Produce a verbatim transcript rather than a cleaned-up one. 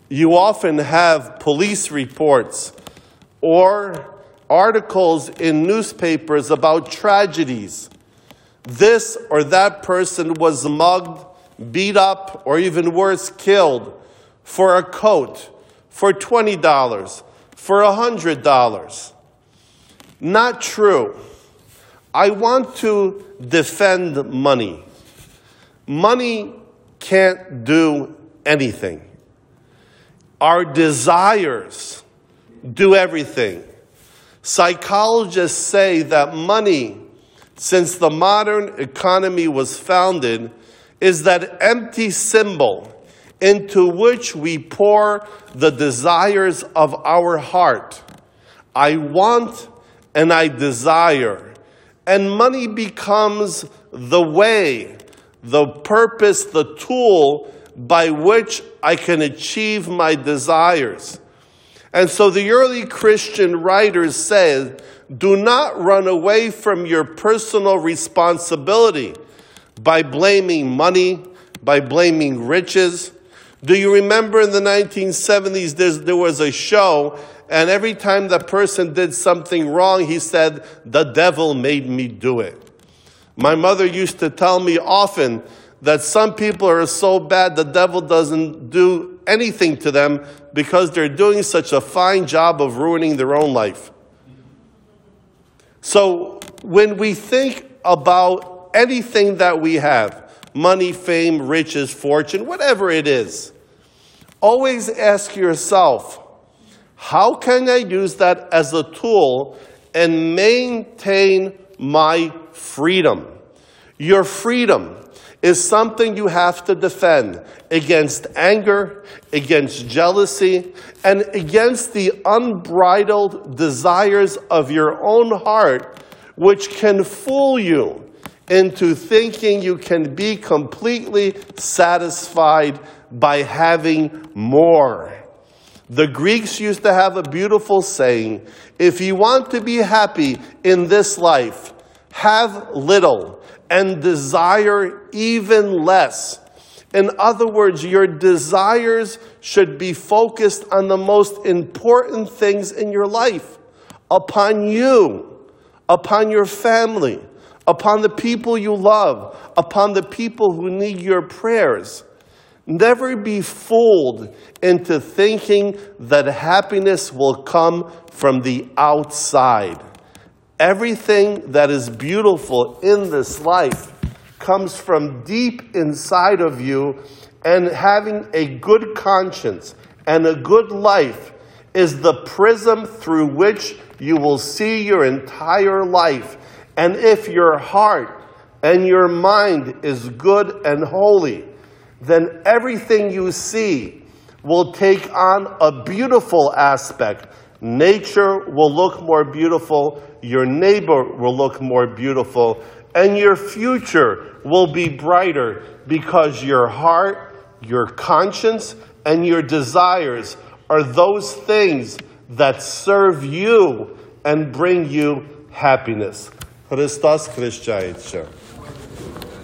you often have police reports or articles in newspapers about tragedies. This or that person was mugged, beat up, or even worse, killed for a coat, for twenty dollars, for one hundred dollars. Not true. I want to defend money. Money can't do anything. Our desires do everything. Psychologists say that money, since the modern economy was founded, is that empty symbol into which we pour the desires of our heart. I want and I desire. And money becomes the way, the purpose, the tool by which I can achieve my desires. And so the early Christian writers said, do not run away from your personal responsibility by blaming money, by blaming riches. Do you remember in the nineteen seventies, there was a show, and every time the person did something wrong, he said, the devil made me do it. My mother used to tell me often that some people are so bad the devil doesn't do anything to them because they're doing such a fine job of ruining their own life. So when we think about anything that we have, money, fame, riches, fortune, whatever it is, always ask yourself, how can I use that as a tool and maintain my freedom? Your freedom is something you have to defend against anger, against jealousy, and against the unbridled desires of your own heart, which can fool you into thinking you can be completely satisfied by having more. The Greeks used to have a beautiful saying, if you want to be happy in this life, have little and desire even less. In other words, your desires should be focused on the most important things in your life, upon you, upon your family, upon the people you love, upon the people who need your prayers. Never be fooled into thinking that happiness will come from the outside. Everything that is beautiful in this life comes from deep inside of you, and having a good conscience and a good life is the prism through which you will see your entire life. And if your heart and your mind is good and holy, then everything you see will take on a beautiful aspect. Nature will look more beautiful, your neighbor will look more beautiful, and your future will be brighter because your heart, your conscience, and your desires are those things that serve you and bring you happiness. Christos Christchaicha.